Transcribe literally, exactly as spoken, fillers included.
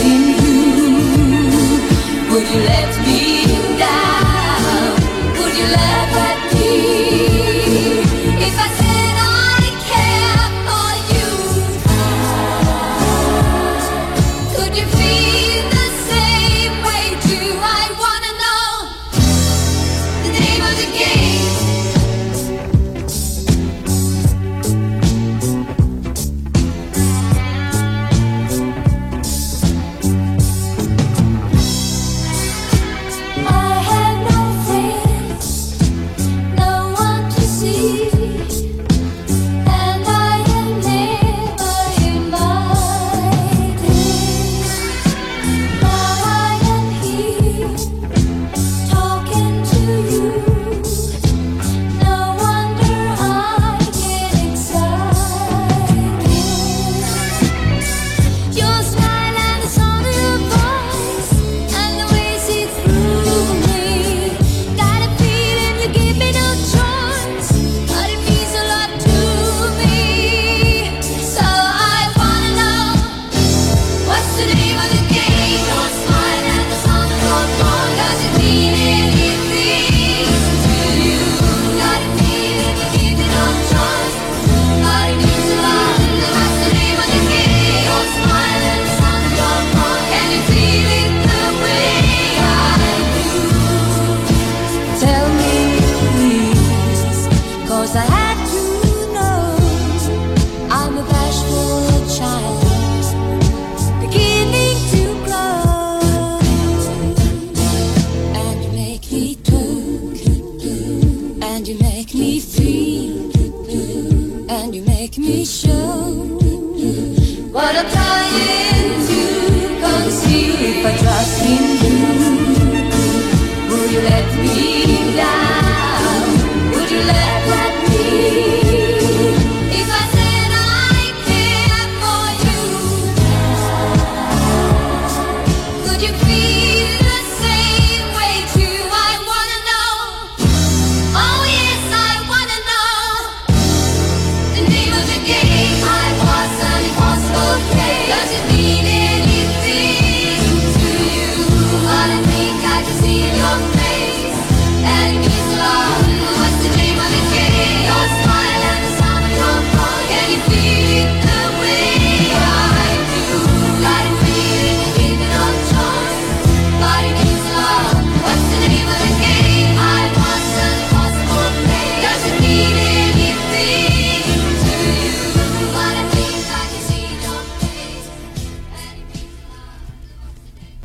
in you. Would you let me down? Would you let that be? If I said I care for you, could you feel the same way too? I wanna know the name of the game. What I'm trying to conceal, if I trust in you, will you let me